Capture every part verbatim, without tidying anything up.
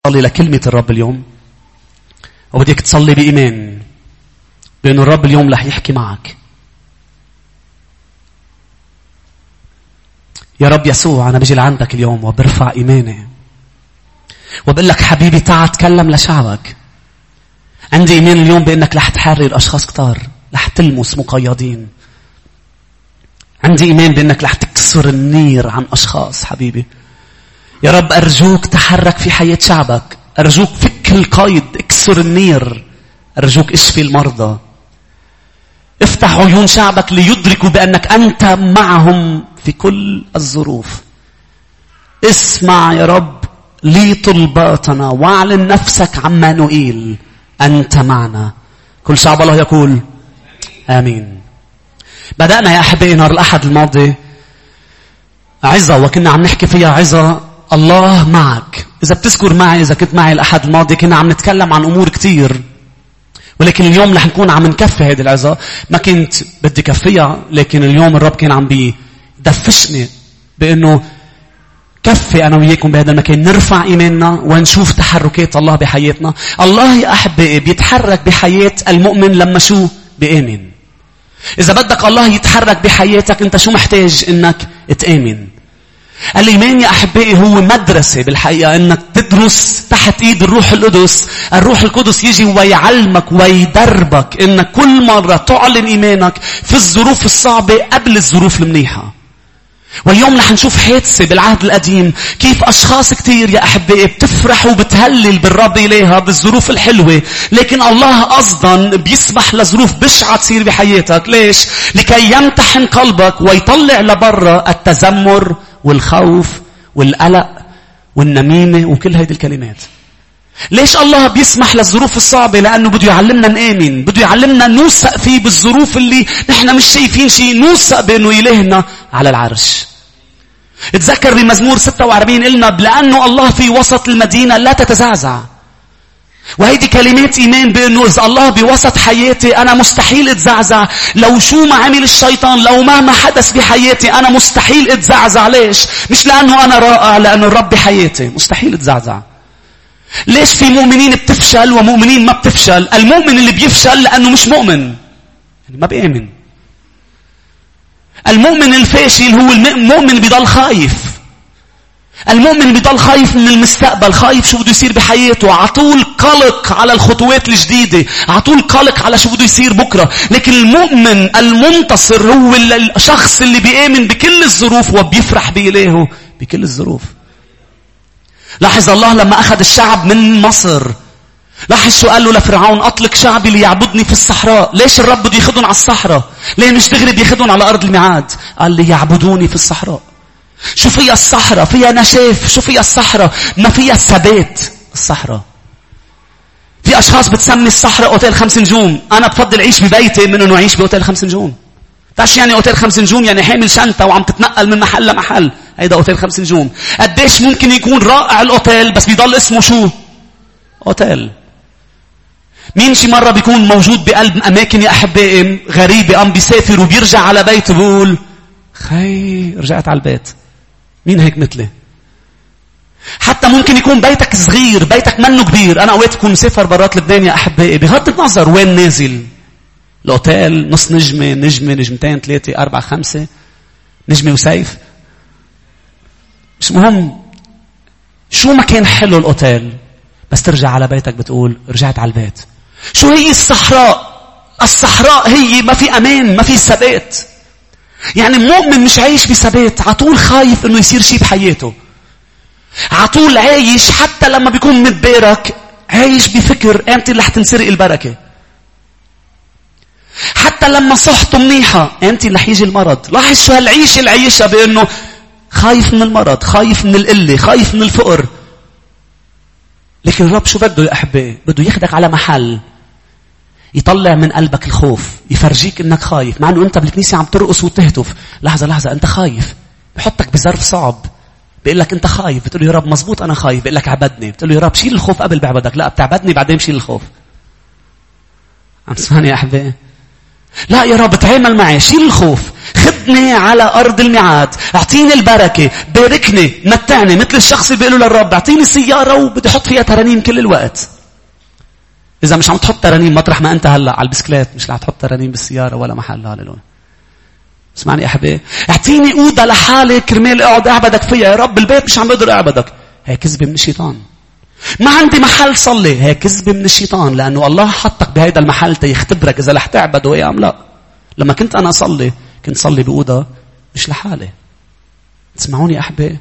تصلي لكلمة الرب اليوم، وبدك تصلي بإيمان بأن الرب اليوم رح يحكي معك. يا رب يسوع، أنا بجي لعندك اليوم وبرفع إيماني وبقول لك حبيبي تعال تكلم لشعبك. عندي إيمان اليوم بأنك رح تحرر أشخاص كتار، رح تلمس مقيدين. عندي إيمان بأنك رح تكسر النير عن أشخاص حبيبي. يا رب أرجوك تحرك في حياة شعبك، أرجوك فك القيد، اكسر النير، أرجوك اشفي المرضى. افتح عيون شعبك ليدركوا بأنك أنت معهم في كل الظروف. اسمع يا رب لي طلباتنا واعلن نفسك عمانوئيل، أنت معنا. كل شعب الله يقول آمين. بدأنا يا أحبائي نهار الأحد الماضي عظة، وكنا عم نحكي فيها عظة الله معك. إذا بتذكر معي، إذا كنت معي الأحد الماضي، كنا عم نتكلم عن أمور كتير، ولكن اليوم رح نكون عم نكفي هذه العظة. ما كنت بدي كفيها، لكن اليوم الرب كان عم بيدفشني بأنه كفي أنا وياكم بهذا المكان، نرفع إيماننا ونشوف تحركات الله بحياتنا. الله يا أحبائي بيتحرك بحياة المؤمن لما شو بآمن. إذا بدك الله يتحرك بحياتك، أنت شو محتاج؟ إنك تآمن. الإيمان يا أحبائي هو مدرسة بالحقيقة، إنك تدرس تحت إيد الروح القدس. الروح القدس يجي ويعلمك ويدربك إنك كل مرة تعلن إيمانك في الظروف الصعبة قبل الظروف المنيحة. واليوم رح نشوف حادثة بالعهد القديم، كيف أشخاص كتير يا أحبائي بتفرح وبتهلل بالرب إليها بالظروف الحلوة، لكن الله قصداً بيسمح لظروف بشعة تصير بحياتك. ليش؟ لكي يمتحن قلبك ويطلع لبرا التذمر والخوف والقلق والنميمة وكل هذه الكلمات. ليش الله بيسمح للظروف الصعبة؟ لأنه بده يعلمنا نآمن، بده يعلمنا نوثق فيه بالظروف اللي نحن مش شايفين شيء، نوثق بأنه إلهنا على العرش. اتذكر بمزمور ستة وأربعين قلنا لأنه الله في وسط المدينة لا تتزعزع. وهيدي كلمات إيمان بأنه إذا الله بوسط حياتي أنا مستحيل اتزعزع. لو شو ما عمل الشيطان، لو مهما حدث بحياتي أنا مستحيل اتزعزع. ليش؟ مش لأنه أنا رائع، لأنه الرب بحياتي مستحيل اتزعزع. ليش في مؤمنين بتفشل ومؤمنين ما بتفشل؟ المؤمن اللي بيفشل لأنه مش مؤمن، يعني ما بيؤمن. المؤمن الفاشل هو المؤمن اللي بيضل خايف. المؤمن اللي بيضل خايف من المستقبل، خايف شو بده يصير بحياته، عطول قلق على الخطوات الجديدة، عطول قلق على شو بده يصير بكرة. لكن المؤمن المنتصر هو الشخص اللي بيؤمن بكل الظروف وبيفرح بإلهه بكل الظروف. لاحظ الله لما أخذ الشعب من مصر، لاحظ شو قال له لفرعون: أطلق شعبي ليعبدني في الصحراء. ليش الرب بده ياخذهم على الصحراء؟ ليه مش دغري بياخذهم على أرض الميعاد؟ قال لي يعبدوني في الصحراء. شو فيها الصحراء؟ فيها نشاف. شو فيها الصحراء؟ ما فيها ثبات. الصحراء في أشخاص بتسمي الصحراء أوتيل خمس نجوم. أنا بفضل أعيش ببيتي من أنه أعيش بأوتيل خمس نجوم. تعرف يعني أوتيل خمس نجوم؟ يعني حامل شنطة وعم تتنقل من محل لمحل. هيدا أوتيل خمس نجوم. قديش ممكن يكون رائع الأوتيل بس بيضل اسمه شو؟ أوتيل. مين شي مرة بيكون موجود بقلب أماكن يا أحبائي غريبة، قام بيسافر وبيرجع على بيته بيقول خي رجعت على البيت. مين هيك مثلي؟ حتى ممكن يكون بيتك صغير، بيتك منه كبير. أنا أوقات بكون مسافر برات لبنان يا أحبائي، بغض النظر وين نازل، الأوتيل نص نجمة، نجمة، نجمتين، ثلاثة، أربعة، خمسة، نجمة وسيف، مش مهم شو ما كان حلو الأوتيل، بس ترجع على بيتك بتقول رجعت على البيت. شو هي الصحراء؟ الصحراء هي ما في أمان، ما في ثبات. يعني المؤمن مش عايش بثبات، عطول خايف انه يصير شيء بحياته، عطول عايش حتى لما بيكون متبارك عايش بفكر امتى اللي حتنسرق البركة. حتى لما صحته منيحة امتى اللي حيجي المرض. لاحظ شو هالعيش العيشة بانه خايف من المرض، خايف من القلة، خايف من الفقر. لكن الرب شو بده يا أحبائي؟ بده ياخدك على محل يطلع من قلبك الخوف، يفرجيك انك خايف، مع انه انت بالكنيسة عم ترقص وتهتف. لحظة لحظة، انت خايف. بحطك بظرف صعب، بيقول لك انت خايف، بتقول له يا رب مزبوط انا خايف، بيقول لك عبدني، بتقول له يا رب شيل الخوف قبل بعبدك. لا، بتعبدني بعدين شيل الخوف. عم تسمعني يا أحبائي؟ لا يا رب تعامل معي، شيل الخوف، خد رثني على أرض الميعاد، اعطيني البركة، باركني، متعني، مثل الشخص اللي بيقوله للرب اعطيني سيارة وبدي أحط فيها ترانيم كل الوقت. إذا مش عم تحط ترانيم مطرح ما أنت هلأ على البسكليت، مش رح تحط ترانيم بالسيارة ولا محل. هاللويا. اسمعني يا حبيبي، اعطيني أوضة لحالي كرمال اقعد اعبدك فيها يا رب، البيت مش عم بقدر اعبدك. هي كذبة من الشيطان. ما عندي محل صلي، هي كذبة من الشيطان، لأنه الله حطك بهيدا المحل تيختبرك إذا رح تعبده إيه أم لا. لما كنت أنا أصلي كنت صلي بأوضة مش لحالي. تسمعوني يا أحبي؟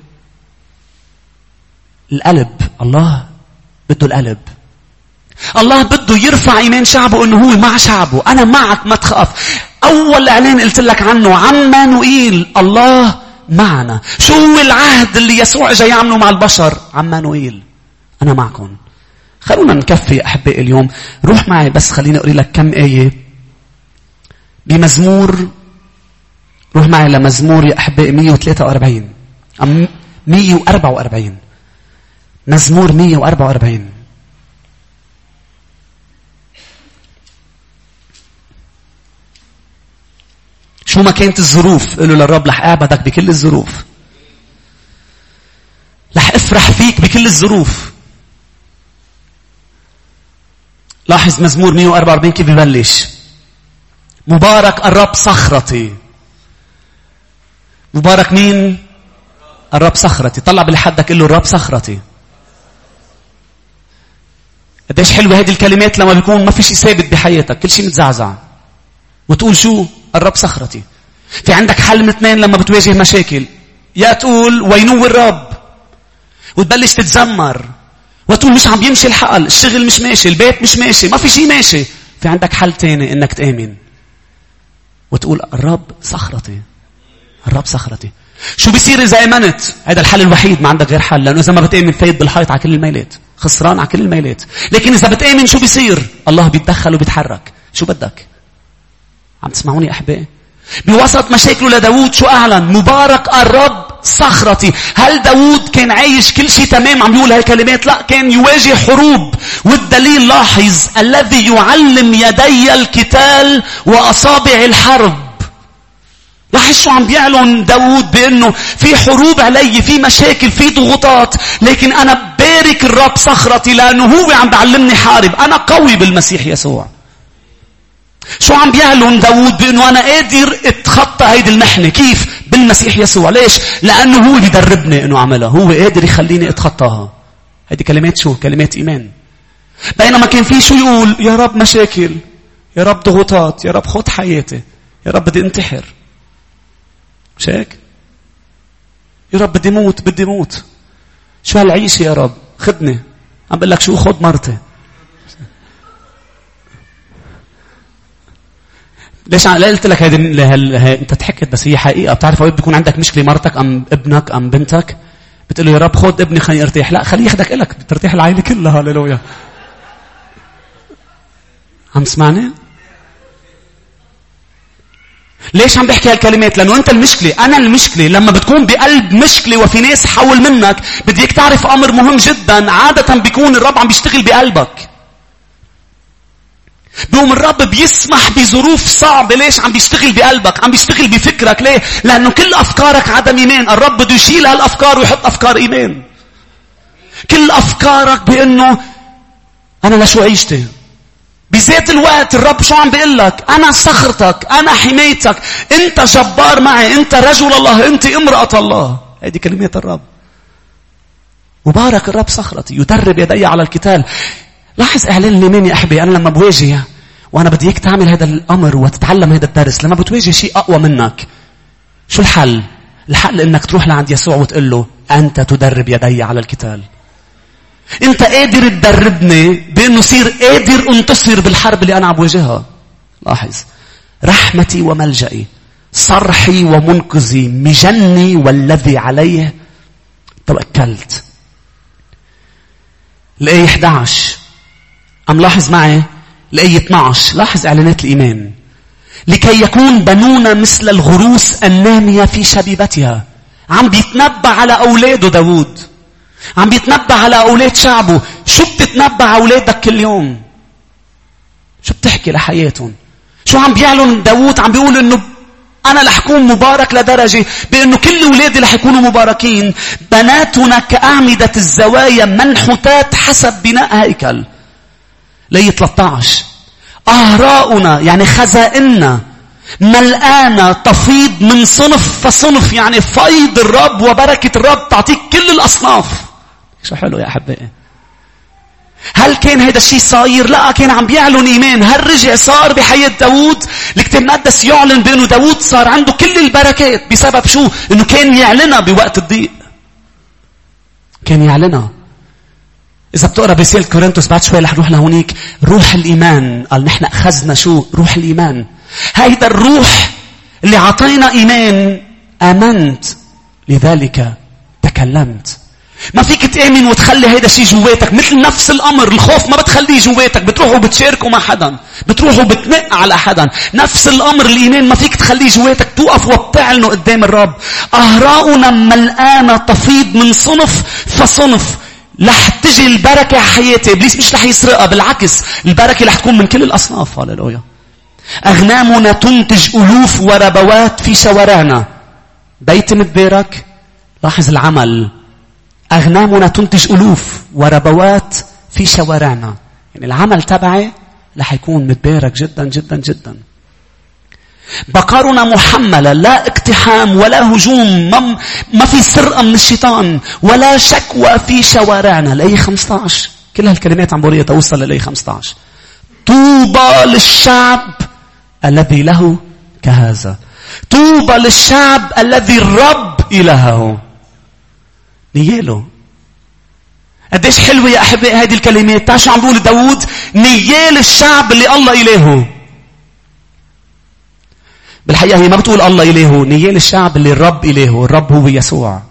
القلب، الله بده القلب. الله بده يرفع إيمان شعبه إنه هو مع شعبه. أنا معك ما تخاف. أول إعلان قلت لك عنه عمانوئيل، الله معنا. شو هو العهد اللي يسوع جاي يعمله مع البشر؟ عمانوئيل، أنا معكم. خلونا نكفي يا أحبائي اليوم. روح معي بس خليني أقري لك كم آية بمزمور. روح معي لمزمور يا أحبائي مية وثلاثة وأربعين أم مية وأربعة وأربعين. مزمور مية وأربعة وأربعين. شو ما كانت الظروف قلوا للرب رح أعبدك بكل الظروف، رح أفرح فيك بكل الظروف. لاحظ مزمور مية وأربعة وأربعين كيف ببلش. مبارك الرب صخرتي. مبارك مين؟ الرب صخرتي. طلع بالحدك قل له الرب صخرتي. قديش حلوة هذه الكلمات لما بيكون ما في شيء ثابت بحياتك، كل شيء متزعزع، وتقول شو؟ الرب صخرتي. في عندك حل من اثنين لما بتواجه مشاكل، يا تقول وينو الرب وتبلش تتذمر وتقول مش عم يمشي الحال، الشغل مش ماشي، البيت مش ماشي، ما في شيء ماشي. في عندك حل تاني انك تآمن وتقول الرب صخرتي. الرب صخرتي. شو بيصير اذا امنت؟ هذا الحل الوحيد، ما عندك غير حل، لانه اذا ما بتآمن فايت بالحيط على كل الميلات، خسران على كل الميلات. لكن اذا بتآمن شو بيصير؟ الله بيتدخل وبيتحرك. شو بدك؟ عم تسمعوني أحبائي؟ بوسط مشاكله لداود شو أعلن؟ مبارك الرب صخرتي. هل داود كان عايش كل شيء تمام عم يقول هالكلمات؟ لا، كان يواجه حروب. والدليل لاحظ الذي يعلم يدي القتال وأصابع الحرب. لاحظ شو عم بيعلن داود بأنه في حروب علي، في مشاكل، في ضغوطات، لكن أنا بارك الرب صخرتي لأنه هو عم بعلمني حارب. أنا قوي بالمسيح يسوع. شو عم بيعلن داود؟ بأنه أنا قادر اتخطى هيدي المحنة. كيف؟ بالمسيح يسوع. ليش؟ لأنه هو بيدربني أنه أعملها، هو قادر يخليني اتخطاها. هيدي كلمات شو؟ كلمات إيمان. بينما كان في شو يقول؟ يا رب مشاكل، يا رب ضغوطات، يا رب خد حياتي، يا رب بدي انتحر. مش هيك؟ يا رب بدي موت، بدي موت. شو هالعيشة يا رب؟ خدني. عم بقول لك شو؟ خد مرتي. ليش أنا قلت لك هيدي هي... انت تحكت بس هي حقيقه. بتعرف اوقات بيكون عندك مشكله مرتك ام ابنك ام بنتك، بتقول له يا رب خد ابني خليني ارتاح. لا، خليه ياخدك الك بترتاح العائله كلها. هاليلويا. عم تسمعني؟ ليش عم بحكي هالكلمات؟ لانه انت المشكله، انا المشكله. لما بتكون بقلب مشكله وفي ناس حول منك، بديك تعرف امر مهم جدا. عاده بيكون الرب عم بيشتغل بقلبك. بيوم الرب بيسمح بظروف صعبة. ليش؟ عم بيشتغل بقلبك، عم بيشتغل بفكرك. ليه؟ لأنه كل أفكارك عدم إيمان. الرب بده يشيل هالأفكار ويحط أفكار إيمان. كل أفكارك بأنه أنا لشو عيشتي. بذات الوقت الرب شو عم بيقول لك؟ أنا صخرتك، أنا حمايتك، أنت جبار معي، أنت رجل الله، أنت امرأة الله. هذه كلمات الرب. مبارك الرب صخرتي يدرب يدي على القتال. لاحظ إعلان الإيمان يا أحبي. أنا لما بواجه وأنا بدي إياك تعمل هذا الأمر وتتعلم هذا الدرس، لما بتواجه شيء أقوى منك، شو الحل؟ الحل إنك تروح لعند يسوع وتقول له أنت تدرب يدي على القتال. أنت قادر تدربني بأنه صير قادر أنتصر بالحرب اللي أنا عم بواجهها. لاحظ، رحمتي وملجئي، صرحي ومنقذي، مجني والذي عليه توكلت. الآية إحدى عشر. أم لاحظ معي الآية اثني عشر. لاحظ إعلانات الإيمان. لكي يكون بنونا مثل الغروس النامية في شبيبتها. عم بيتنبأ على أولاده داود، عم بيتنبأ على أولاد شعبه. شو بتتنبأ على أولادك كل يوم؟ شو بتحكي لحياتهم؟ شو عم بيعلن داود؟ عم بيقول إنه أنا رح أكون مبارك لدرجة بأنه كل أولادي رح يكونوا مباركين. بناتنا كأعمدة الزوايا منحوتات حسب بناء هيكل. لي ثلاثة عشر أهراؤنا يعني خزائننا ملآنة تفيض من صنف فصنف، يعني فيض الرب وبركة الرب تعطيك كل الأصناف. شو حلو يا أحبائي. هل كان هذا الشيء صاير؟ لا، كان عم بيعلن إيمان. هل رجع صار بحياة داود؟ الكتاب المقدس يعلن بأنه داود صار عنده كل البركات بسبب شو؟ أنه كان يعلنها بوقت الضيق. كان يعلنها. إذا بتقرأ برسالة كورنثوس بعد شوي رح نروح لهونيك، روح الإيمان. قال نحن أخذنا شو؟ روح الإيمان. هيدا الروح اللي عطينا إيمان. آمنت لذلك تكلمت. ما فيك تآمن وتخلي هيدا الشيء جواتك. مثل نفس الأمر الخوف ما بتخليه جواتك، بتروح وبتشاركه مع حدا، بتروح وبتنق على حدا. نفس الأمر الإيمان ما فيك تخليه جواتك، توقف وبتعلنه قدام الرب. أهراؤنا ملآنة تفيض من صنف فصنف. رح تجي البركة على حياتي. إبليس مش رح يسرقها، بالعكس البركة رح تكون من كل الأصناف. هاليلويا. أغنامنا تنتج ألوف وربوات في شوارعنا. بيت متبارك. لاحظ العمل. أغنامنا تنتج ألوف وربوات في شوارعنا. يعني العمل تبعي رح يكون متبارك جدا جدا جدا. بقرنا محملة، لا اقتحام ولا هجوم، ما, ما في سرقة من الشيطان ولا شكوى في شوارعنا. لأي خمسة عشر كل هالكلمات عم بوريها توصل لأي خمسة عشر. طوبى للشعب الذي له كهذا. طوبى للشعب الذي الرب إلهه. نياله. قديش حلوة يا أحبائي هذه الكلمات. تعال شو عم بقول داود؟ نيال الشعب اللي الله إلهه. بالحقيقة هي ما بتقول الله إلهه، نيال الشعب اللي الرب إلهه. الرب هو يسوع.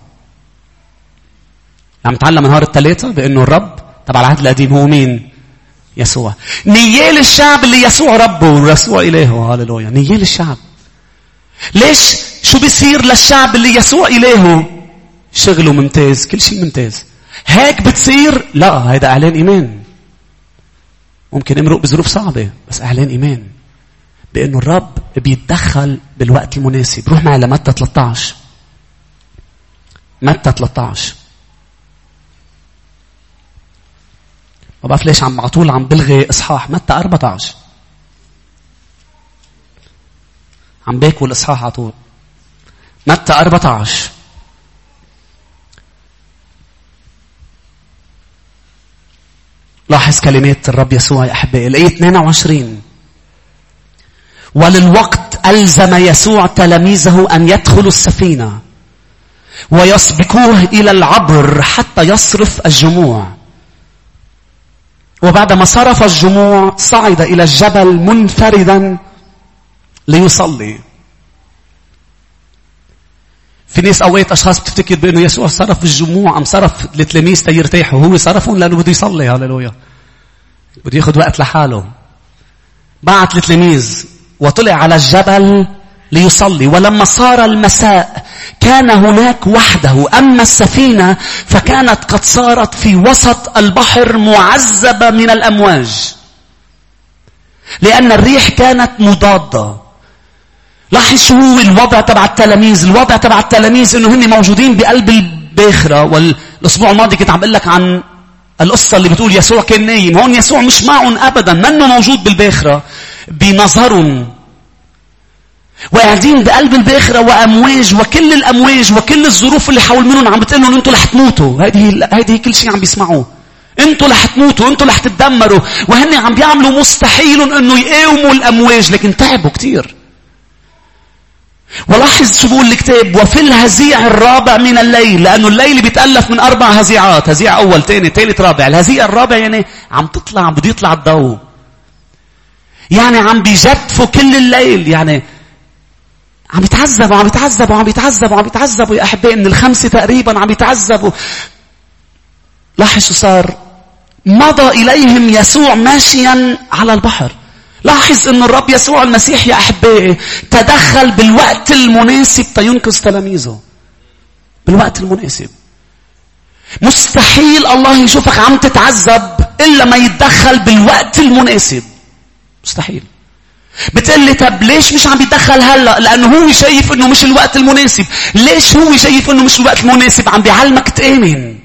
عم نتعلم نهار الثلاثة بأنه الرب تبع العهد القديم هو مين؟ يسوع. نيال الشعب اللي يسوع ربه ويسوع إلهه. هاليلويا. نيال الشعب. ليش؟ شو بيصير للشعب اللي يسوع إلهه؟ شغله ممتاز، كل شيء ممتاز. هيك بتصير؟ لا، هيدا إعلان إيمان. ممكن امرق بظروف صعبة، بس إعلان إيمان بأنه الرب بيتدخل بالوقت المناسب. روح معي لمتى ثلاثة عشر. متى ثلاثة عشر. ما بعرف ليش عم على طول عم بلغي إصحاح. متى أربعة عشر. عم باكل الإصحاح على طول. متى أربعة عشر. لاحظ كلمات الرب يسوع يا أحبائي. الآية اثنين وعشرين. وللوقت ألزم يسوع تلاميذه أن يدخلوا السفينة ويسبقوه إلى العبر حتى يصرف الجموع. وبعدما صرف الجموع صعد إلى الجبل منفردا ليصلي. في ناس أوقات أشخاص بتفتكر بأنه يسوع صرف الجموع أم صرف لتلاميذ تيرتاحوا. هو صرفهم لأنه بده يصلي. هاليلويا. بده ياخد وقت لحاله. بعت لتلاميذ وطلع على الجبل ليصلي. ولما صار المساء كان هناك وحده. أما السفينة فكانت قد صارت في وسط البحر معذبة من الأمواج لأن الريح كانت مضادة. لاحظ شو هو الوضع تبع التلاميذ. الوضع تبع التلاميذ انه هن موجودين بقلب الباخرة. والاسبوع الماضي كنت عم بقول لك عن القصة اللي بتقول يسوع كان نايم. هون يسوع مش معهم ابدا، منه موجود بالباخرة، بنظرهم وقاعدين بقلب الباخرة وامواج وكل الامواج وكل الظروف اللي حول منهم عم بتقول لهم انتوا رح تموتوا. هذه هذه كل شيء عم بيسمعوه. انتوا رح تموتوا، انتوا رح تتدمروا. وهن عم بيعملوا مستحيل انه يقاوموا الامواج، لكن تعبوا كتير. ولاحظ شو بقول الكتاب. وفي الهزيع الرابع من الليل، لأنه الليل بيتألف من أربع هزيعات. هزيع أول، تاني، تالت، رابع. الهزيع الرابع يعني عم تطلع، بده يطلع الضوء. يعني عم بيجدفوا كل الليل. يعني عم يتعذبوا عم يتعذبوا عم يتعذبوا عم يتعذبوا يا أحبائي. من الخمسة تقريبا عم يتعذبوا. لاحظ شو صار. مضى إليهم يسوع ماشيا على البحر. لاحظ أن الرب يسوع المسيح يا أحبائي تدخل بالوقت المناسب تينقذ تلاميذه. بالوقت المناسب. مستحيل الله يشوفك عم تتعذب إلا ما يتدخل بالوقت المناسب. مستحيل. بتقول لي طب ليش مش عم بيتدخل هلا؟ لانه هو شايف انه مش الوقت المناسب. ليش هو شايف انه مش الوقت المناسب؟ عم بيعلمك تآمن،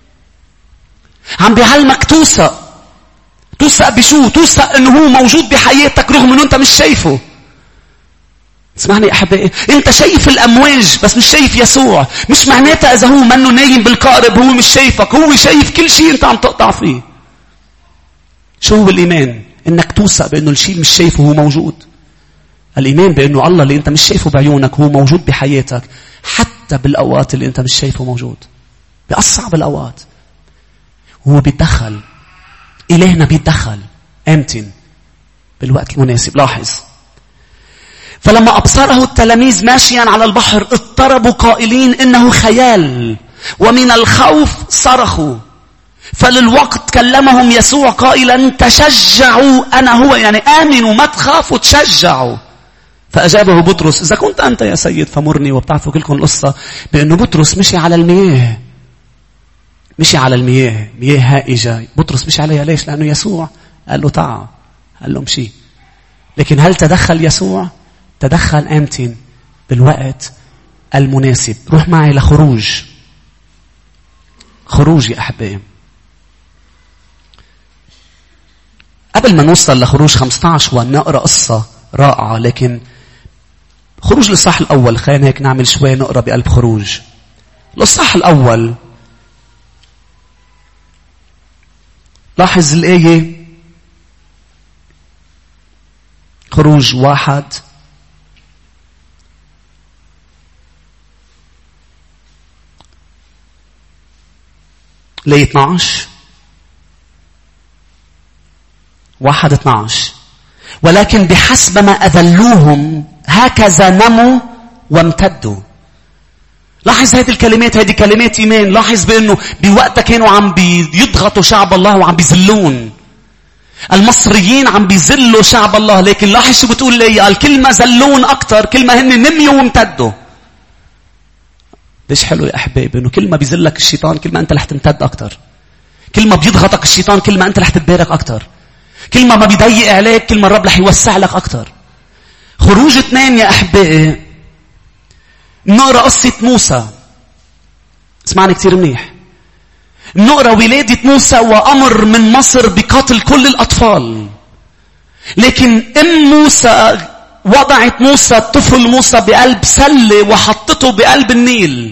عم بيعلمك توثق. توثق بشو؟ توثق انه هو موجود بحياتك رغم انه انت مش شايفه. اسمعني احبائي، انت شايف الامواج بس مش شايف يسوع. مش معناتها اذا هو منه نايم بالقارب هو مش شايفك، هو شايف كل شيء انت عم تقطع فيه. شو هو الايمان؟ انك توثق بانه الشيء اللي مش شايفه هو موجود. الايمان بانه الله اللي انت مش شايفه بعيونك هو موجود بحياتك حتى بالاوقات اللي انت مش شايفه موجود، باصعب الاوقات هو بيتدخل. الهنا بيتدخل امتن بالوقت المناسب. لاحظ، فلما أبصره التلاميذ ماشيا على البحر اضطربوا قائلين إنه خيال، ومن الخوف صرخوا. فللوقت كلمهم يسوع قائلا تشجعوا أنا هو، يعني آمنوا ما تخافوا تشجعوا. فأجابه بطرس إذا كنت أنت يا سيد فمرني. وبتعرفوا كلكم القصة بأنه بطرس مشي على المياه، مشي على المياه، مياه هائجة. بطرس مشي عليها ليش؟ لأنه يسوع قال له تعال، قال له مشي. لكن هل تدخل يسوع؟ تدخل امتن بالوقت المناسب. روح معي لخروج. خروج يا أحبائي. قبل ما نوصل لخروج خمسة عشر ونقرأ قصة رائعة، لكن خروج للصح الأول خلينا هيك نعمل شوي نقرأ بقلب خروج. للصح الأول لاحظ الآية، خروج واحد ليه اثناشر واحد اثناشر. ولكن بحسب ما أذلوهم هكذا نموا وامتدوا. لاحظ هذه الكلمات، هذه كلمات إيمان. لاحظ بأنه بوقتها كانوا عم بيضغطوا شعب الله وعم بيذلون. المصريين عم بيذلوا شعب الله، لكن لاحظ شو بتقول لي؟ قال كل ما ذلون أكتر كل ما هن نميوا وامتدوا. ليش حلو يا أحبائي بأنه كل ما بيذلك الشيطان كل ما أنت رح تمتد أكتر. كل ما بيضغطك الشيطان كل ما أنت رح تتبارك أكتر. كل ما ما بيضيق عليك كل ما الرب رح يوسع لك أكتر. خروج اثنين يا أحبائي نقرأ قصة موسى. اسمعني كتير منيح. نقرأ ولادة موسى وأمر من مصر بقتل كل الأطفال. لكن أم موسى وضعت موسى الطفل موسى بقلب سلة وحطته بقلب النيل.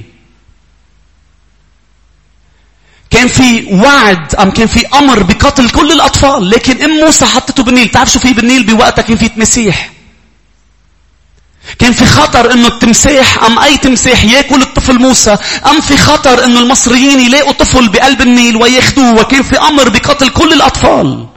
كان في وعد أم كان في أمر بقتل كل الأطفال، لكن أم موسى حطته بالنيل. تعرف شو في بالنيل بوقتها؟ كان في تمسيح. كان في خطر انه التمساح ام اي تمساح ياكل الطفل موسى، ام في خطر انه المصريين يلاقوا طفل بقلب النيل وياخذوه. وكان في امر بقتل كل الاطفال.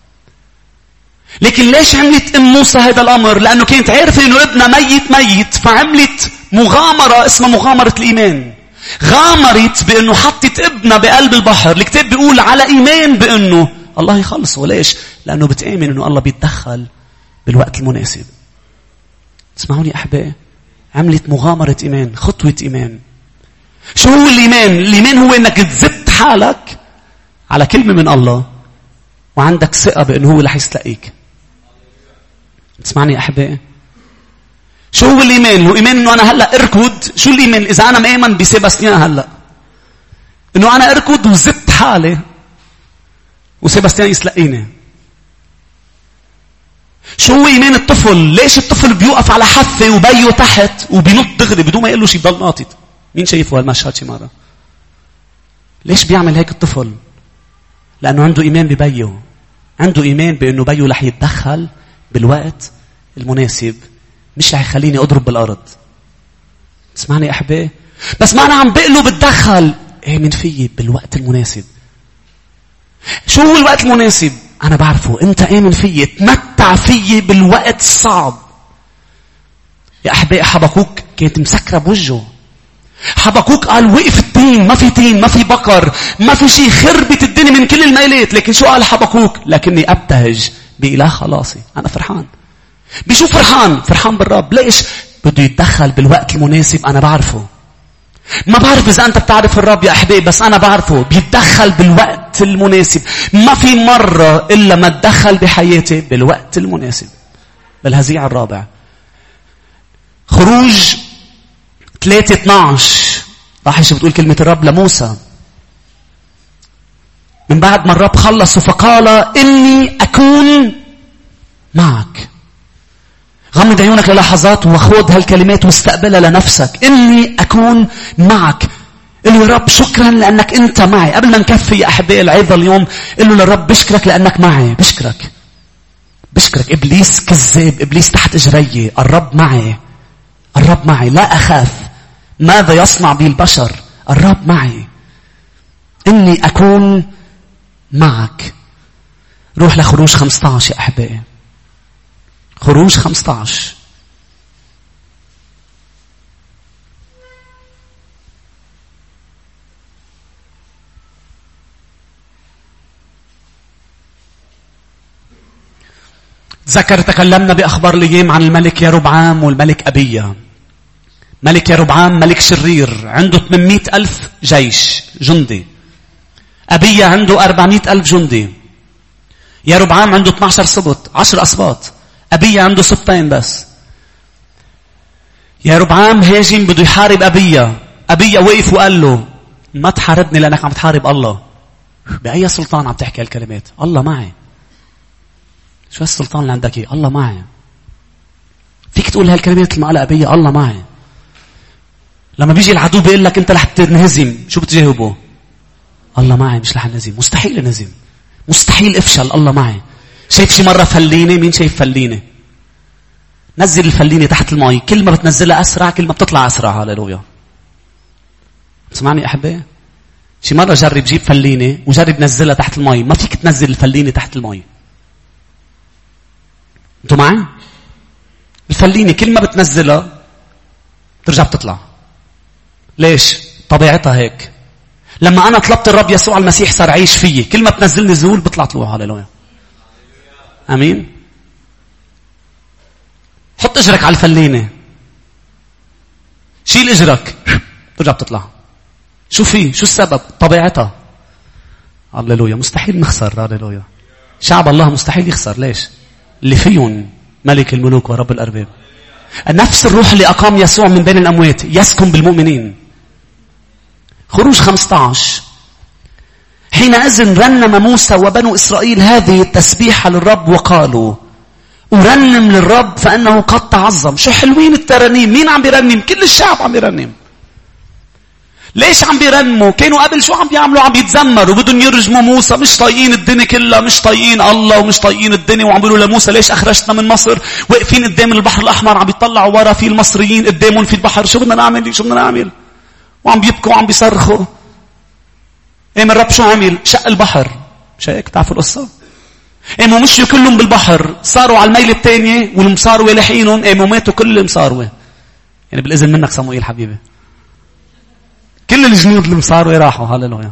لكن ليش عملت ام موسى هذا الامر؟ لانه كانت عارفه انه ابنها ميت ميت، فعملت مغامره اسمها مغامره الايمان. غامرت بانه حطت ابنها بقلب البحر. الكتاب بيقول على ايمان بانه الله يخلصه. ليش؟ لانه بتآمن انه الله بيتدخل بالوقت المناسب. اسمعوني أحبائي، عملت مغامرة إيمان، خطوة إيمان. شو هو الإيمان؟ الإيمان هو إنك تزت حالك على كلمة من الله وعندك ثقة بأنه هو اللي حيستلقيك. اسمعني أحبائي، شو هو الإيمان؟ هو إيمان إنه أنا هلأ أركض. شو الإيمان؟ إذا أنا مآمن بسيباستيان هلأ إنه أنا أركض وزت حالي وسيباستيان يسلقيني. شو هو إيمان الطفل؟ ليش الطفل بيوقف على حافة وبيه تحت وبينط دغري بدون ما يقول له شيء بضل ناطط؟ مين شايفه هالمشهد شي مرة؟ ليش بيعمل هيك الطفل؟ لأنه عنده إيمان ببيه. عنده إيمان بأنه بيه رح يتدخل بالوقت المناسب، مش رح يخليني أضرب بالأرض. اسمعني أحبائي، بس ما أنا عم بقله بتدخل. آمن فيي بالوقت المناسب. شو هو الوقت المناسب؟ أنا بعرفه. أنت آمن فيي، تمتع فيي بالوقت الصعب. يا أحبائي حبقوك كانت مسكرة بوجهه. حبقوك قال وقف التين، ما في تين، ما في بقر، ما في شيء، خربت الدنيا من كل الميلات. لكن شو قال حبقوك؟ لكني أبتهج بإله خلاصي. أنا فرحان. بشو فرحان؟ فرحان بالرب. ليش؟ بده يتدخل بالوقت المناسب. أنا بعرفه. ما بعرف إذا أنت بتعرف الرب يا أحبائي، بس أنا بعرفه بيتدخل بالوقت المناسب. ما في مرة إلا ما تدخل بحياتي بالوقت المناسب. بالهزيع الرابع. خروج ثلاثة اثناشر راح شو بتقول كلمة الرب لموسى من بعد ما الرب خلص فقال إني أكون معك. غمض عيونك للحظات وخذ هالكلمات واستقبلها لنفسك. إني أكون معك. قل له يا رب شكرا لأنك أنت معي. قبل ما نكفي يا أحبائي العظة اليوم قل له للرب بشكرك لأنك معي. بشكرك بشكرك. إبليس كذاب، إبليس تحت إجري. الرب معي، الرب معي، لا أخاف ماذا يصنع بي البشر. الرب معي. إني أكون معك. روح لخروج خمسة عشر يا أحبائي. خروج خمسة عشر. ذكر تكلمنا بأخبار اليوم عن الملك يربعام والملك أبيا. ملك يربعام ملك شرير عنده ثمانمائة ألف جيش جندي. أبيا عنده أربعمائة ألف جندي. يربعام عنده اثني عشر سبط، عشر أسباط. أبيا عنده سبطين بس. يربعام هاجم بده يحارب أبيا. أبيا وقف وقال له ما تحاربني لأنك عم تحارب الله. بأي سلطان عم تحكي هالكلمات؟ الله معي. شو السلطان اللي عندك ايه؟ الله معي. فيك تقول هالكلمات المعلقة أبيا الله معي. لما بيجي العدو بيقول لك انت رح تنهزم شو بتجاوبه؟ الله معي مش رح نهزم. مستحيل نهزم، مستحيل افشل. الله معي. شايف شي مرة فلينة؟ مين شايف فلينة؟ نزل الفلينة تحت الماء، كل ما بتنزلها أسرع كل ما بتطلع أسرع. هاليلويا. سمعني أحبائي؟ شي مرة جرب جيب فلينة وجرب نزلها تحت الماء، ما فيك تنزل الفلينة تحت الماء. انتوا معي؟ الفلينة كل ما بتنزلها ترجع بتطلع. ليش؟ طبيعتها هيك. لما أنا طلبت الرب يسوع المسيح صار عيش فيي، كل ما بتنزلني زول بطلع طلوع. هاليلويا. أمين. حط اجرك على الفلينة، شيل اجرك ترجع بتطلع. شو في؟ شو السبب؟ طبيعتها. هاليلويا. مستحيل نخسر. هاليلويا. شعب الله مستحيل يخسر. ليش؟ اللي فيهم ملك الملوك ورب الأرباب. نفس الروح اللي أقام يسوع من بين الأموات يسكن بالمؤمنين. خروج خمسة عشر. حينئذ رنم موسى وبنو إسرائيل هذه التسبيحة للرب وقالوا أرنم للرب فأنه قد تعظم. شو حلوين الترانيم. مين عم بيرنم؟ كل الشعب عم بيرنم. ليش عم بيرنموا؟ كانوا قبل شو عم بيعملوا؟ عم بيتذمروا وبدهم يرجموا موسى. مش طايقين الدنيا كلها، مش طايقين الله ومش طايقين الدنيا. وعم بيقولوا لموسى ليش أخرجتنا من مصر؟ واقفين قدام البحر الأحمر عم بيطلعوا ورا في المصريين قدامهم في البحر. شو بدنا نعمل؟ شو بدنا نعمل؟ وعم بيبكوا وعم بيصرخوا. ايه من الرب شو عمل؟ شق البحر. مش هيك؟ تعرفوا القصة؟ قاموا مشوا كلهم بالبحر، صاروا على الميل الثانية والمصاروة لحينهم قاموا ماتوا كل المصاروة. يعني بالإذن منك صموئيل حبيبي. كل الجنود المصاروة راحوا. هاليلويا.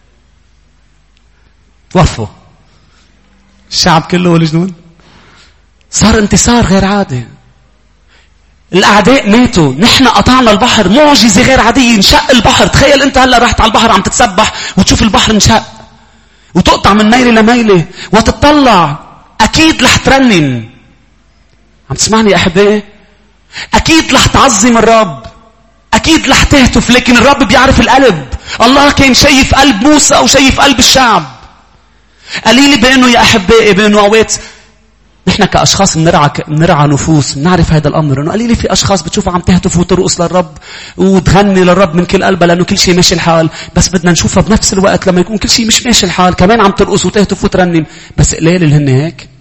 توفوا. الشعب كله والجنود. صار انتصار غير عادي. الأعداء ماتوا. نحن قطعنا البحر. معجزة غير عادية. انشق البحر. تخيل انت هلا رحت على البحر عم تتسبح وتشوف البحر انشق وتقطع من ميلة لميلة وتتطلع. أكيد رح ترنم. عم تسمعني يا أحبائي؟ أكيد رح تعظم الرب، أكيد رح تهتف. لكن الرب بيعرف القلب. الله كان شايف قلب موسى وشايف قلب الشعب. قليل بأنه يا أحبائي بأنه أوقات نحن كأشخاص بنرعى بنرعى نفوس بنعرف هذا الأمر. إنه قليل في أشخاص بتشوفها عم تهتف وترقص للرب وتغني للرب من كل قلبها لأنه كل شيء ماشي الحال. بس بدنا نشوفها بنفس الوقت لما يكون كل شيء مش ماشي الحال كمان عم ترقص وتهتف وترنم. بس قليل اللي هن هيك.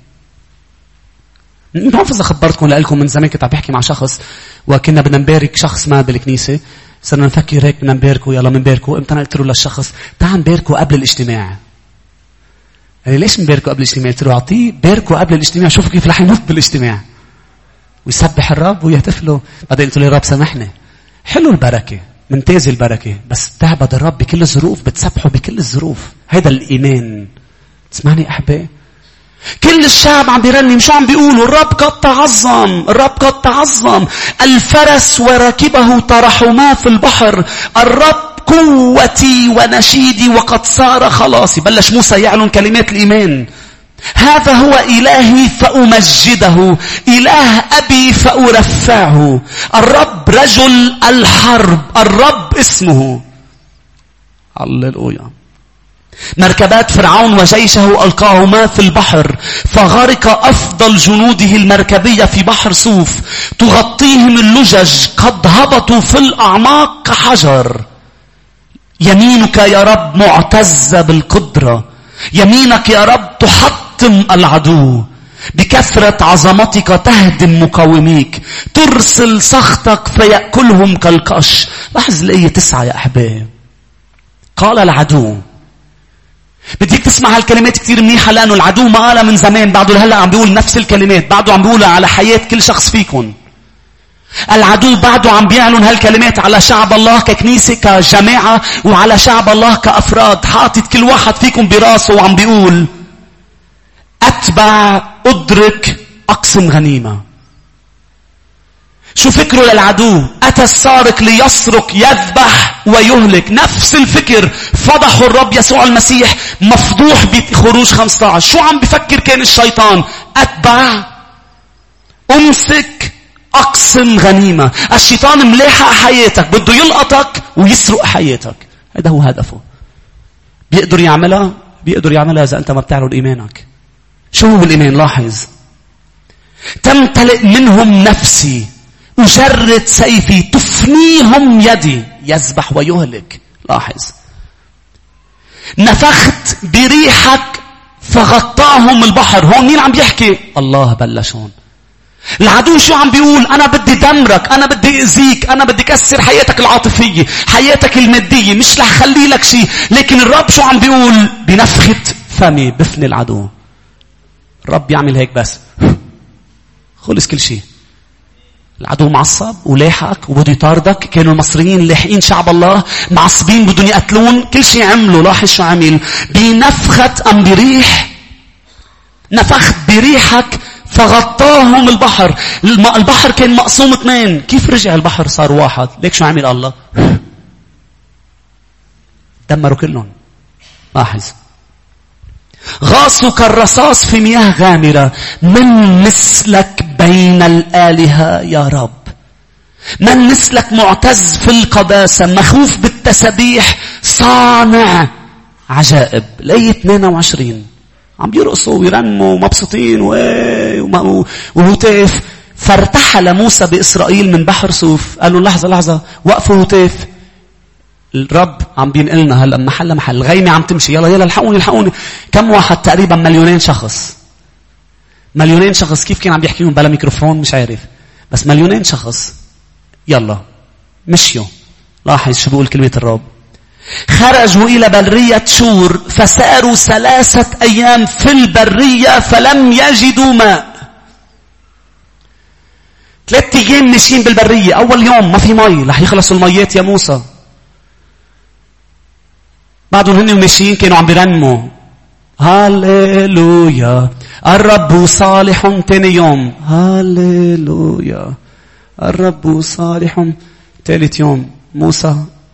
ما بعرف إذا خبرتكم لكم من زمان كنت عم بحكي مع شخص وكنا بدنا نبارك شخص ما بالكنيسة. صرنا نفكر هيك بدنا نباركه. يلا منباركه. امتى قلت له للشخص تعال نباركه قبل الاجتماع. قال لي ليش نباركه قبل الاجتماع؟ قلت له اعطيه باركه قبل الاجتماع شوفوا كيف رح ينط بالاجتماع ويسبح الرب ويهتف له. بعدين قلت له يا رب سامحني. حلو البركة ممتاز البركة بس تعبد الرب بكل الظروف بتسبحه بكل الظروف. هذا الإيمان. تسمعني أحبائي؟ كل الشعب عم بيرنم. شو عم بيقولوا؟ الرب قد تعظم. الرب قد تعظم. الفرس وراكبه طرحهما في البحر. الرب قوتي ونشيدي وقد صار خلاصي. بلش موسى يعلن كلمات الإيمان. هذا هو إلهي فأمجده، إله أبي فأرفعه. الرب رجل الحرب، الرب اسمه. هللويا. مركبات فرعون وجيشه ألقاهما في البحر، فغرق أفضل جنوده المركبية في بحر صوف، تغطيهم اللجج، قد هبطوا في الأعماق كحجر. يمينك يا رب معتزة بالقدرة، يمينك يا رب تحطم العدو، بكثرة عظمتك تهدم مقاوميك، ترسل سخطك فيأكلهم كالقش. لاحظ الآية تسعة يا أحباب. قال العدو. بديك تسمع هالكلمات كتير منيحة، لأنه العدو ما قالها من زمان، بعده لهلأ عم بيقول نفس الكلمات، بعده عم بيقولها على حياة كل شخص فيكم. العدو بعده عم بيعلن هالكلمات على شعب الله ككنيسة كجماعة، وعلى شعب الله كأفراد، حاطط كل واحد فيكم براسه وعم بيقول أتبع أدرك أقسم غنيمة. شو فكره للعدو؟ أتى السارق ليسرق يذبح ويهلك. نفس الفكر فضحه الرب يسوع المسيح مفضوح بخروج خمسة عشر. شو عم بفكر كان الشيطان؟ أتبع، أمسك، أقسم غنيمة. الشيطان ملاحق حياتك، بده يلقطك ويسرق حياتك. هذا هو هدفه. بيقدر يعملها؟ بيقدر يعملها إذا أنت ما بتعلن إيمانك. شو هو الإيمان؟ لاحظ. تمتلئ منهم نفسي، أجرد سيفي، تفنيهم يدي، يذبح ويهلك. لاحظ. نفخت بريحك فغطاهم البحر. هون مين عم بيحكي؟ الله بلش هون. العدو شو عم بيقول؟ أنا بدي دمرك، أنا بدي أذيك، أنا بدي كسر حياتك العاطفية، حياتك المادية، مش رح خلي لك شيء. لكن الرب شو عم بيقول؟ بنفخة فمي بفني العدو. الرب يعمل هيك بس خلص كل شيء. العدو معصب ولاحقك وبده يطاردك. كانوا المصريين لاحقين شعب الله معصبين بدهم يقتلون. كل شيء عملوا. لاحظ شو عمل؟ بنفخة أم بريح، نفخت بريحك فغطاهم البحر. البحر كان مقسوم اثنين. كيف رجع البحر صار واحد؟ ليك شو عمل الله؟ دمروا كلهم. لاحظ. غاصوا كالرصاص في مياه غامرة. من مثلك بين الآلهة يا رب؟ من مثلك معتز في القداسة، مخوف بالتسبيح، صانع عجائب. الآية اثنين وعشرين عم بيرقصوا ويرنموا مبسوطين وهتاف. فارتحل موسى بإسرائيل من بحر صوف. قالوا لحظة لحظة وقفوا هتاف. الرب عم بينقلنا هلا محل محل. الغيمة عم تمشي. يلا يلا الحقوني الحقوني. كم واحد؟ تقريبا مليونين شخص. مليونين شخص. كيف كان عم بيحكيهم بلا ميكروفون؟ مش عارف. بس مليونين شخص. يلا مشيوا. لاحظ شو بقول كلمة الرب. خرجوا إلى برية شور فساروا ثلاثة أيام في البرية فلم يجدوا ماء. ثلاثة أيام ماشيين بالبرية. أول يوم ما في مي، رح يخلصوا الميات يا موسى. بعدهم هن ماشيين كانوا عم بيرنموا هاليلويا الرب صالح. تاني يوم هاليلويا الرب صالح. ثالث يوم موسى.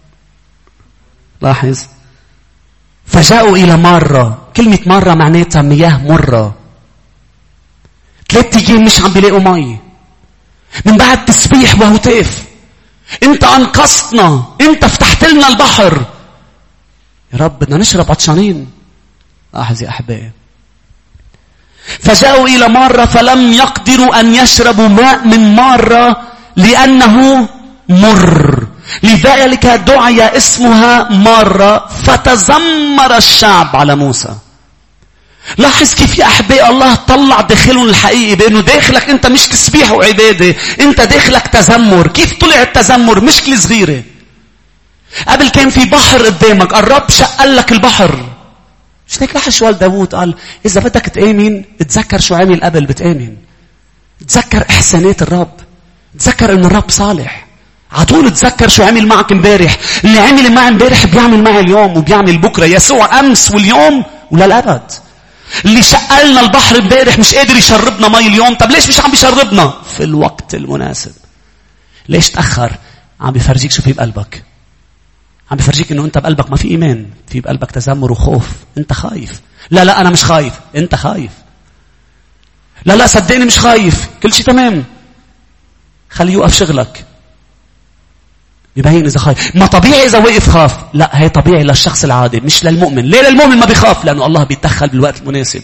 لاحظ. فجاءوا إلى مرة. كلمة مرة معناتها مياه مرة. ثلاثة أيام مش عم بيلاقوا مي. من بعد تسبيح وهتاف. انت انقذتنا، انت فتحت لنا البحر يا رب، بدنا نشرب عطشانين. لاحظ يا أحبائي. فجاءوا إلى مرة فلم يقدروا أن يشربوا ماء من مرة لأنه مر، لذلك دعي اسمها مرة. فتذمر الشعب على موسى. لاحظ كيف يا أحبائي الله طلع داخلهم الحقيقي، بأنه داخلك أنت مش تسبيح وعبادة، أنت داخلك تذمر. كيف طلع التذمر؟ مشكلة صغيرة. قبل كان في بحر قدامك، الرب شقل لك البحر. مش هيك لاحظ شو قال داوود؟ قال إذا بدك تآمن تذكر شو عمل قبل بتآمن. تذكر إحسانات الرب، تذكر إن الرب صالح. عطول تذكر شو عمل معك امبارح. اللي عمل معي امبارح بيعمل معي اليوم وبيعمل بكرة. يسوع أمس واليوم وللأبد. اللي شقلنا البحر امبارح مش قادر يشربنا مي اليوم. طب ليش مش عم بيشربنا؟ في الوقت المناسب. ليش تأخر؟ عم بيفرجيك شو في بقلبك. عم بيفرجيك انه انت بقلبك ما في ايمان، في بقلبك تذمر وخوف. انت خايف. لا لا أنا مش خايف. أنت خايف. لا لا صدقني مش خايف، كل شيء تمام. خليه يوقف شغلك يبين إذا خايف. ما طبيعي إذا وقف خاف. لا هي طبيعي للشخص العادي مش للمؤمن. ليه للمؤمن ما بيخاف؟ لأنه الله بيتدخل بالوقت المناسب.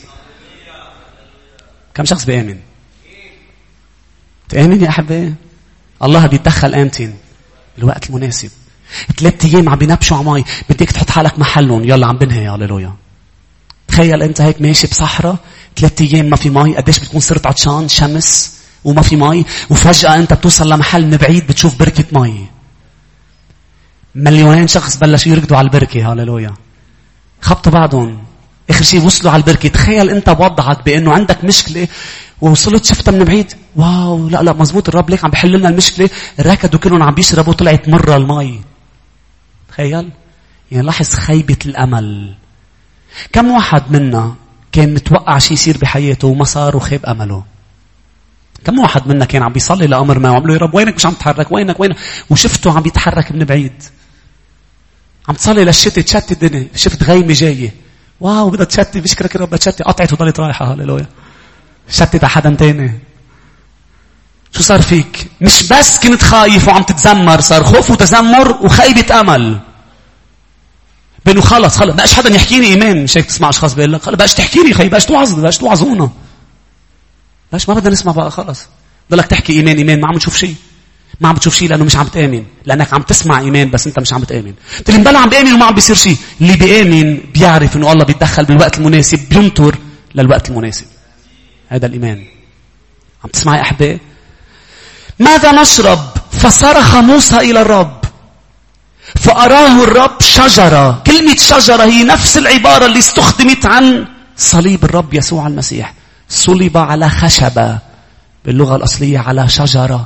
كم شخص بيآمن؟ تآمن يا أحبائي؟ الله بيتدخل آمتين بالوقت المناسب. ثلاث أيام عم بينبشوا عماي، بدك تحط حالك محلهم. يلا عم بنهي. هاليلويا. تخيل أنت هيك ماشي بصحراء ثلاث أيام ما في ماء، قديش بتكون صرت عطشان، شمس وما في ماء، وفجأة أنت بتوصل لمحل من بعيد بتشوف بركة ماء. مليونين شخص بلشوا يركضوا على البركة. هاليلويا. خبطوا بعضهم، آخر شيء وصلوا على البركة. تخيل أنت بوضعك بأنه عندك مشكلة ووصلت شفتها من بعيد. واو لا لا مزبوط، الرب ليك عم بحل لنا المشكلة. ركضوا كلهم عم بيشربوا، طلعت مرة الماء. تخيل. يعني لاحظ خيبة الأمل. كم واحد منا كان متوقع شيء يصير بحياته وما صار وخيب أمله؟ كم واحد منا كان عم بيصلي لأمر ما وعم له يا رب وينك مش عم تتحرك، وينك وينك، وشفته عم بيتحرك من بعيد. عم تصلي للشتي تشتي الدنيا، شفت غيمة جاية، واو بدها تشتي، بشكرك يا رب تشتي، قطعت وضلت رايحة. هاليلويا. شتت على حدا تاني. شو صار فيك؟ مش بس كنت خايف وعم تتذمر، صار خوف وتذمر وخيبة أمل. بأنه خلص خلص بقاش حدا يحكيني إيمان. مش هيك تسمع أشخاص بيقول لك خلص بقاش تحكي لي خي، بقاش توعظ، بقاش توعظونا، بقاش ما بدنا نسمع بقى خلص. ضلك تحكي إيمان إيمان، ما عم تشوف شيء، ما عم بتشوف شيء لأنه مش عم تآمن، لأنك عم تسمع إيمان بس أنت مش عم بتآمن. تلي مبلا عم بآمن وما عم بيصير شيء. اللي بيآمن بيعرف إنه الله بيتدخل بالوقت المناسب، بينطر للوقت المناسب. هذا الإيمان. عم تسمع يا أحبائي؟ ماذا نشرب؟ فصرخ موسى إلى الرب فأراه الرب شجرة. كلمة شجرة هي نفس العبارة اللي استخدمت عن صليب الرب يسوع المسيح. صلب على خشبة، باللغة الأصلية على شجرة.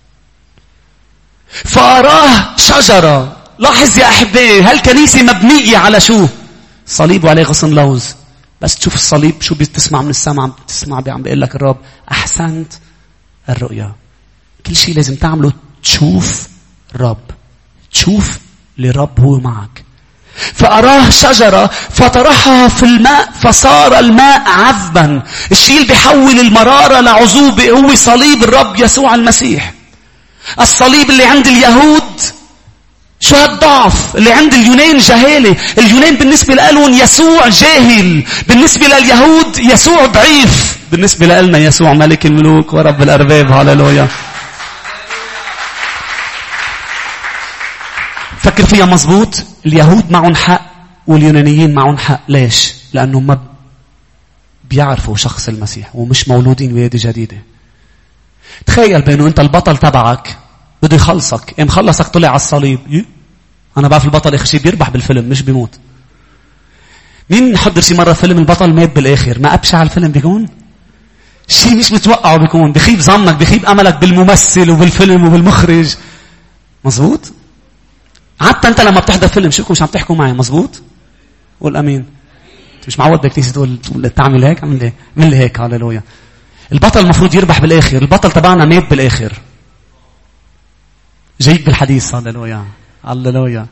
فأراه شجرة. لاحظ يا أحبائي، هالكنيسة مبنية على شو؟ صليب وعليه غصن لوز. بس تشوف الصليب شو بتسمع من السماء؟ عم تسمع عم بيقول لك الرب أحسنت الرؤيا. كل شيء لازم تعمله تشوف الرب، تشوف لرب هو معك. فأراه شجرة فطرحها في الماء فصار الماء عذبا. الشيء اللي بيحول المرارة لعذوبة هو صليب الرب يسوع المسيح. الصليب اللي عند اليهود شو هالضعف، اللي عند اليونان جهالة. اليونان بالنسبة لهم يسوع جاهل، بالنسبة لليهود يسوع ضعيف، بالنسبة لنا يسوع ملك الملوك ورب الأرباب. هاليلويا. فكر فيها مزبوط. اليهود معهم حق واليونانيين معهم حق. ليش؟ لأنهم ما بيعرفوا شخص المسيح ومش مولودين ولادة جديدة. تخيل بأنه أنت البطل تبعك بده يخلصك، ام خلصك طلع على الصليب. أنا بعرف البطل آخر شيء بيربح بالفيلم مش بيموت. مين حضر شي مرة فيلم البطل مات بالآخر؟ ما أبشع الفيلم بيكون شيء مش متوقعه، بيكون بخيب ظنك، بخيب أملك بالممثل وبالفيلم وبالمخرج. مزبوط؟ حتى أنت لما بتحضر فيلم شوكم مش عم تحكوا معي. مزبوط؟ قول أمين. مش معود بدك تيجي تقول تعمل هيك عمل لي من لي هيك. هاليلويا. البطل المفروض يربح بالآخر. البطل تبعنا مات بالآخر. جيد بالحديث. هاليلويا. هاليلويا.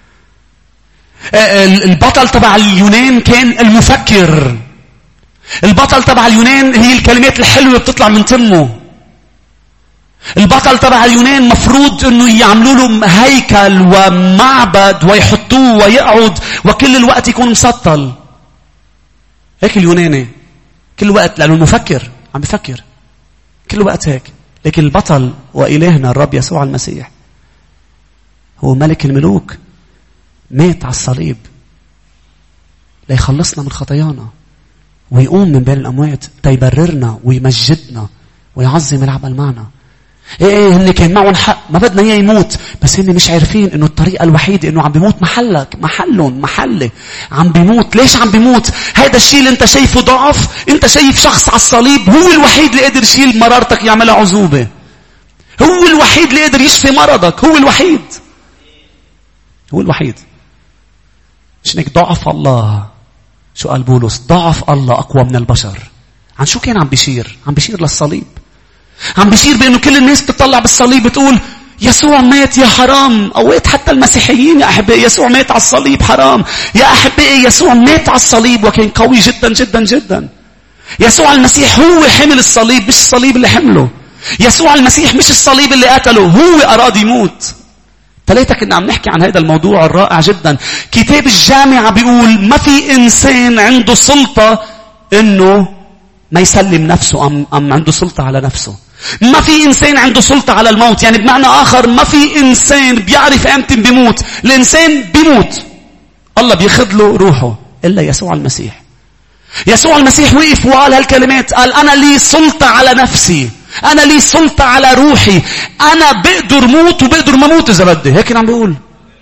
البطل تبع اليونان كان المفكر. البطل تبع اليونان هي الكلمات الحلوة اللي بتطلع من تمه. البطل تبع اليونان مفروض انه يعملوا له هيكل ومعبد ويحطوه ويقعد وكل الوقت يكون مسطل. هيك اليوناني كل وقت، لأنه المفكر عم بفكر كل وقت هيك. لكن البطل وإلهنا الرب يسوع المسيح هو ملك الملوك، مات على الصليب ليخلصنا من خطايانا ويقوم من بين الأموات تيبررنا ويمجدنا ويعظم العمل معنا. ايه ايه هن كان معهم حق، ما بدنا اياه يموت، بس هن مش عارفين انه الطريقة الوحيدة انه عم بيموت محلك محلهم محلة. عم بيموت. ليش عم بيموت؟ هذا الشيء اللي انت شايفه ضعف، انت شايف شخص على الصليب هو الوحيد اللي قادر يشيل مرارتك يعملها عذوبة. هو الوحيد اللي قادر يشفي مرضك. هو الوحيد. هو الوحيد. مش هيك ضعف الله. شو قال بولس؟ ضعف الله اقوى من البشر. عن شو كان عم بيشير؟ عم بيشير للصليب. عم بيشير بأنه كل الناس بتطلع بالصليب بتقول يسوع مات يا حرام. أوقات حتى المسيحيين يا أحبائي يسوع مات على الصليب حرام. يا أحبائي يسوع مات على الصليب وكان قوي جدا جدا جدا. يسوع المسيح هو حمل الصليب مش الصليب اللي حمله. يسوع المسيح مش الصليب اللي قتله، هو أراد يموت. ثلاثة كنا عم نحكي عن هذا الموضوع الرائع جدا. كتاب الجامعة بيقول ما في إنسان عنده سلطة إنه ما يسلم نفسه أم, أم عنده سلطة على نفسه. ما في إنسان عنده سلطة على الموت. يعني بمعنى آخر ما في إنسان بيعرف أمتى بيموت. الإنسان بيموت الله بياخذ له روحه إلا يسوع المسيح. يسوع المسيح وقف وقال هالكلمات، قال أنا لي سلطة على نفسي، أنا لي سلطة على روحي، أنا بقدر موت وبقدر ما موت إذا بدي. هيك عم بيقول.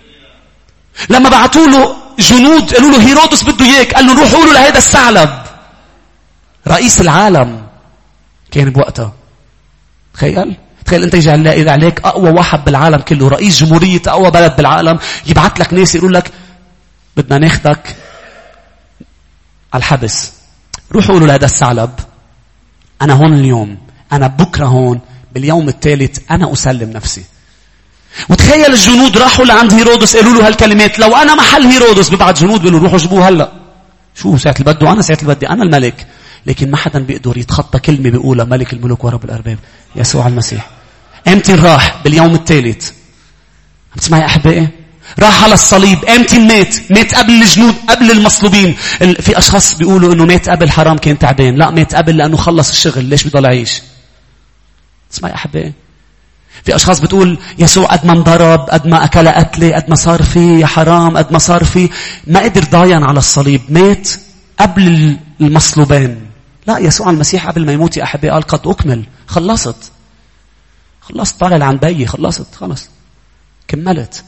لما بعتوا له جنود قالوا له هيرودس بده إياك، قال له روح قولوا لهذا الثعلب رئيس العالم كان بوقتها. تخيل تخيل انت يجي عليك اقوى واحد بالعالم كله، رئيس جمهورية اقوى بلد بالعالم، يبعث لك ناس يقول لك بدنا ناخدك على الحبس. روح قولوا لهذا الثعلب انا هون اليوم، انا بكره هون، باليوم الثالث انا اسلم نفسي. وتخيل الجنود راحوا لعند هيرودس قالوا له هالكلمات. لو انا محل هيرودس ببعت جنود بيقولوا روحوا جيبوه هلا، شو ساعة اللي بده، انا ساعة اللي بدي، انا الملك. لكن ما حدا بيقدر يتخطى كلمة بيقولها ملك الملوك ورب الأرباب يسوع المسيح. امتى راح؟ باليوم الثالث. عم تسمعي أحبائي؟ راح على الصليب. امتى مات؟ مات قبل الجنود، قبل المصلوبين. في أشخاص بيقولوا إنه مات قبل حرام كان تعبان. لا، مات قبل لأنه خلص الشغل. ليش بيضل عايش؟ تسمعي أحبائي؟ في أشخاص بتقول يسوع قد ما انضرب، قد ما أكل قتلة، قد ما صار فيه حرام، قد ما صار فيه ما قدر ضاين على الصليب. مات قبل المصلوبين. لا، يسوع المسيح قبل ما يموت يا أحبائي قال قد أكمل، خلصت خلصت طالع لعن بيي، خلصت خلص كملت.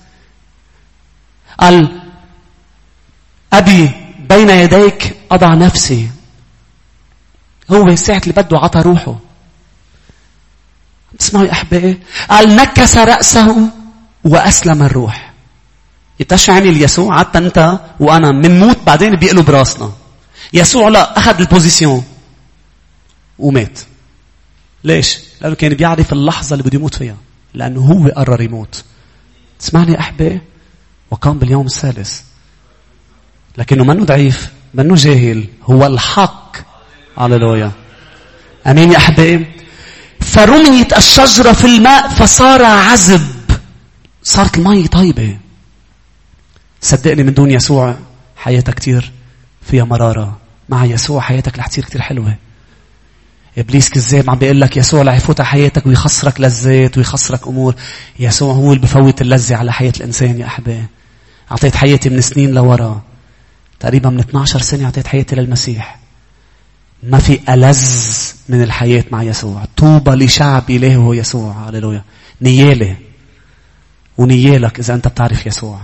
قال أبي بين يديك أضع نفسي. هو الساعة اللي بده عطى روحه. تسمعوا يا أحبائي؟ قال نكس رأسه وأسلم الروح. يتشعني ليسوع حتى أنت وأنا منموت بعدين بيقلب راسنا. يسوع لا، أخذ البوزيسيون ومات. ليش؟ لأنه كان بيعرف اللحظة اللي بده يموت فيها، لأنه هو قرر يموت. تسمعني يا أحبائي؟ وقام باليوم الثالث. لكنه منه ضعيف، منه جاهل، هو الحق. هاليلويا، أمين يا أحبائي. فرميت الشجرة في الماء فصار عذب. صارت الماء طيبة. صدقني من دون يسوع حياتك كتير فيها مرارة. مع يسوع حياتك رح تصير كتير حلوة. إبليس كذاب عم بيقول لك يسوع رح يفوت على حياتك ويخسرك لذات ويخسرك أمور. يسوع هو اللي بفوت اللذة على حياة الإنسان يا أحبائي. أعطيت حياتي من سنين لورا، تقريبا من اثني عشر سنة أعطيت حياتي للمسيح. ما في ألذ من الحياة مع يسوع. طوبى لشعب إلهه يسوع. هاليلويا. نيالي ونيالك إذا أنت بتعرف يسوع.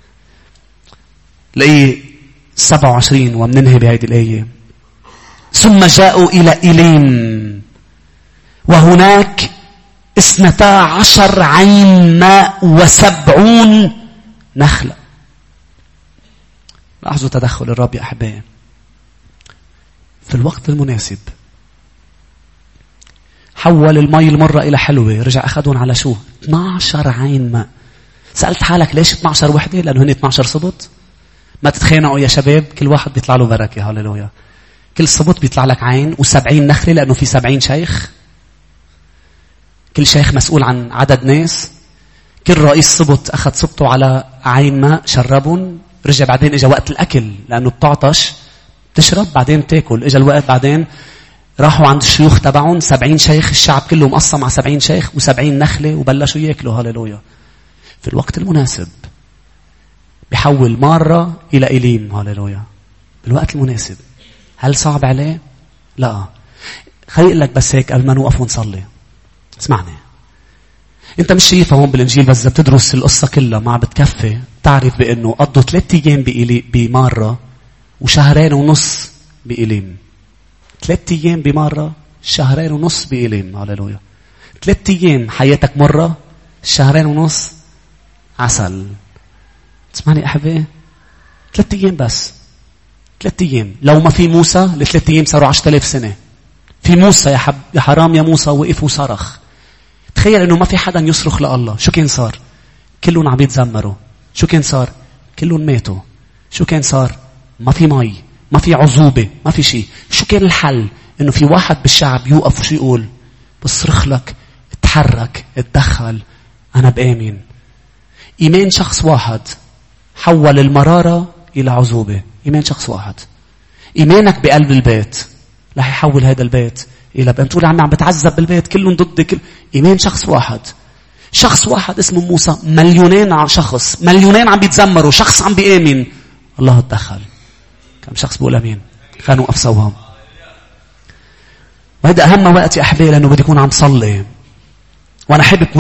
لقي سبعة وعشرين ومننهي بهذه الآية. ثم جاءوا إلى إيليم وهناك اثنتا عشر عين ماء وسبعون نخلة. لاحظوا تدخل الرب يا أحبائي في الوقت المناسب. حول المي المرة إلى حلوة، رجع أخذون على شو؟ اثنتا عشر عين ماء. سألت حالك ليش اثنتا عشر وحدة؟ لأنه هن اثنتا عشر صبط. ما تتخانقوا يا شباب، كل واحد بيطلع له بركة. هاليلويا. كل صبط بيطلع لك عين، وسبعين نخلة لأنه في سبعين شيخ. كل شيخ مسؤول عن عدد ناس. كل رئيس صبط أخذ صبته على عين ماء شربون. رجع بعدين إجا وقت الأكل، لأنه بتعطش تشرب بعدين تاكل. إجا الوقت بعدين راحوا عند الشيوخ تبعون سبعين شيخ، الشعب كله مقسم مع سبعين شيخ وسبعين نخلة وبلشوا ياكلوا. هاليلويا. في الوقت المناسب بيحول مرة إلى إليم. هاليلويا. بالوقت المناسب. هل صعب عليه؟ لا. خليق لك بس هيك قبل ما نوقف ونصلي. اسمعني. انت مش شايفها هون بالانجيل، بس اذا بتدرس القصة كلها ما بتكفي تعرف بانه قضوا ثلاث ايام بمارة وشهرين ونص بإليم. ثلاث ايام بمارة، شهرين ونص بإليم. هاليلويا. ثلاث ايام حياتك مرة، شهرين ونص عسل. تسمعني أحبائي؟ ثلاث ايام بس. ثلاث ايام. لو ما في موسى لثلاث ايام صاروا عشرة آلاف سنة. في موسى يا حب يا حرام يا موسى وقف وصرخ. تخيل انه ما في حدا يصرخ لله. شو كان صار؟ كلهم عم يتذمروا. شو كان صار؟ كلهم ماتوا. شو كان صار؟ ما في مي، ما في عذوبة، ما في شيء. شو كان الحل؟ انه في واحد بالشعب يوقف وشو يقول؟ بصرخ لك، اتحرك، اتدخل، انا بآمن. ايمان شخص واحد حول المرارة الى عذوبة. ايمان شخص واحد. ايمانك بقلب البيت رح يحول هذا البيت الى بقى تقول عمي عم بتعذب بالبيت كلهم ضدي. كل ايمان شخص واحد. شخص واحد اسمه موسى، مليونين عن شخص، مليونين عم بيتذمروا، شخص عم بيآمن، الله تدخل. كم شخص بيقول امين؟ خلينا نوقف سوا. وهذا اهم وقت يا احبائي، لانه بدي اكون عم صلي وانا حابب